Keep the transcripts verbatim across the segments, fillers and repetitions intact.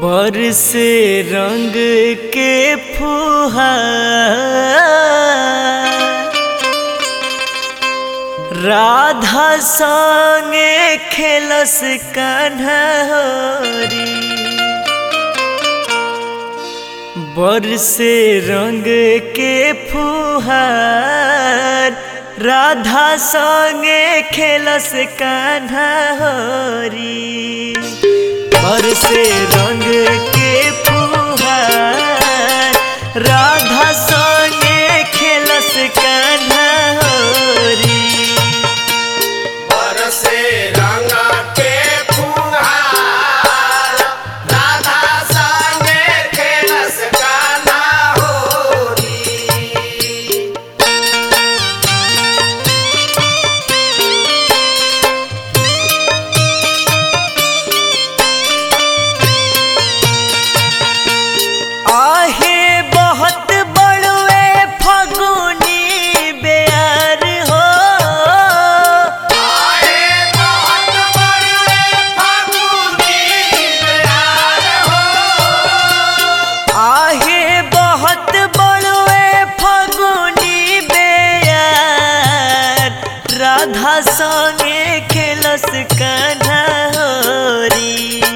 बरसे रंग के फुहार राधा संगे खेलस कान्हा होरी। बरसे रंग के फुहार राधा संगे खेलस कान्हा होरी। बरसे रंग के फुहार राधा संगे खेलस कान्हा होरी। बरसे रंग के फुहार राधा संगे खेलस कान्हा होरी। आहे बहुत बड़ुए फगुनी बेयार हो। आए बहुत बड़े फागुनी बेयार हो। आहे बहुत बड़ुए फगुनी बेयार राधा संगे खेलस कान्हा होरी।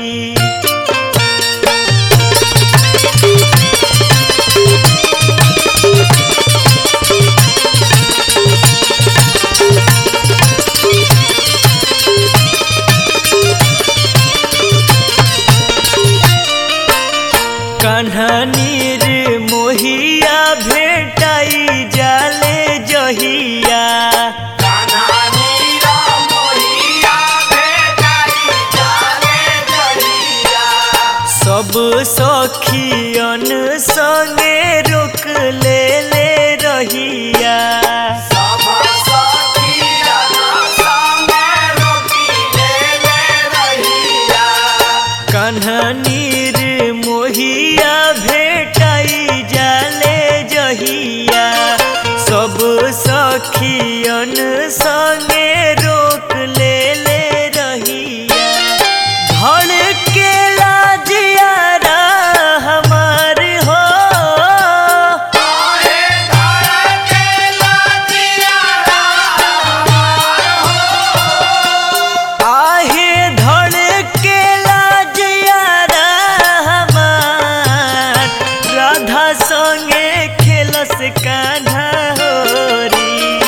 कान्हा नीर मोहिया भेटाई जाले जहिया। कान्हा नीरा मोहिया भेटाई जाले जहिया। सब सखियन संगे रोक ले ले रहिया। सब सखियन संगे रोकी ले ले रहिया। कान्हा नीर मोहिया भेटाई जाले जहिया। सब सखियन संगे रोक ले ले रहिया। धड़केला जियारा हमार हो। आहे धड़केला जियारा हमार हो। आहे धड़केला जियारा हमार राधा संगे खेलस कान्हा होरी।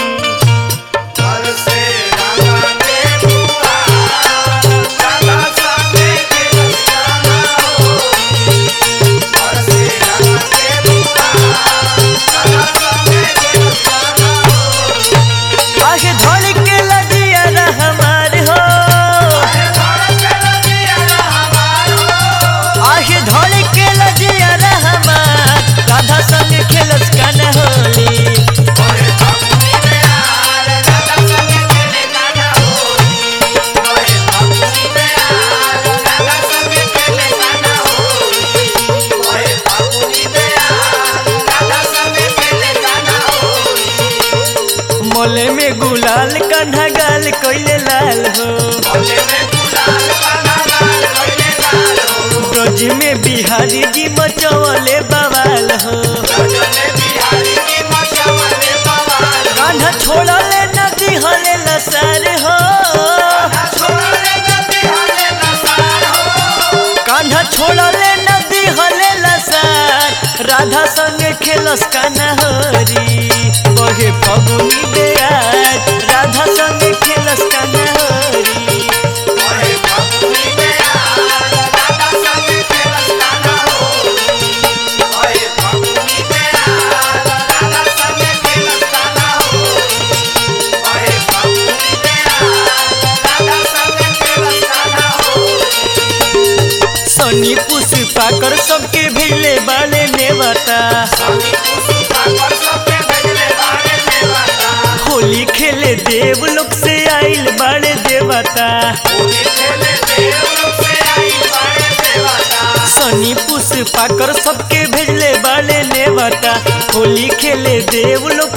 बरसे रंग के फुहार राधा संगे खेलस कान्हा होरी। बरसे रंग के फुहार राधा संगे खेलस कान्हा होरी। आहे धड़केला जियारा हमार हो। आहे धड़केला जियारा हमार हो। आहे धड़केला जियारा हमार राधा संगे खेलस कान्हा होरी। ओए फागुनी बेयार राधा संगे खेले कान्हा होरी। ओए फागुनी बेयार राधा संगे खेले कान्हा होरी। ओए फागुनी बेयार राधा संगे खेले कान्हा होरी। मोले में गुलाल कान्हा गाल कोइले लाल हो। बोले में गुलाल कान्हा लाल कोइले लाल हो। ब्रज में बिहारी जी मचवले बवाल हो। रजने बिहारी की मचवले बवाल हो। कान्हा छोड़ले नदी हले लसार हो। कान्हा छोड़ले नदी हले लसार हो। कान्हा छोड़ले नदी हले लसार राधा संगे खेलस कान्हा होरी। बहे फगुनी बेयार राधा संगे खेलस कान्हा होरी। ओए फागुनी बेयार राधा संगे खेलस कान्हा होरी। ओए फागुनी बेयार राधा संगे खेलस कान्हा होरी। ओए फागुनी बेयार राधा संगे खेलस कान्हा होरी। सनी पुष्पाकर सबके भेले बाले नेवता। सनी पुष्पाकर सबके भेजले बाड़े देवता। होली खेले देव लोक से आइल बाड़े देवता। होली खेले देव लोग से आई बाड़े देवता। सनी पुष्पाकर सबके भेजले बाले नेवता। होली खेले देव लोक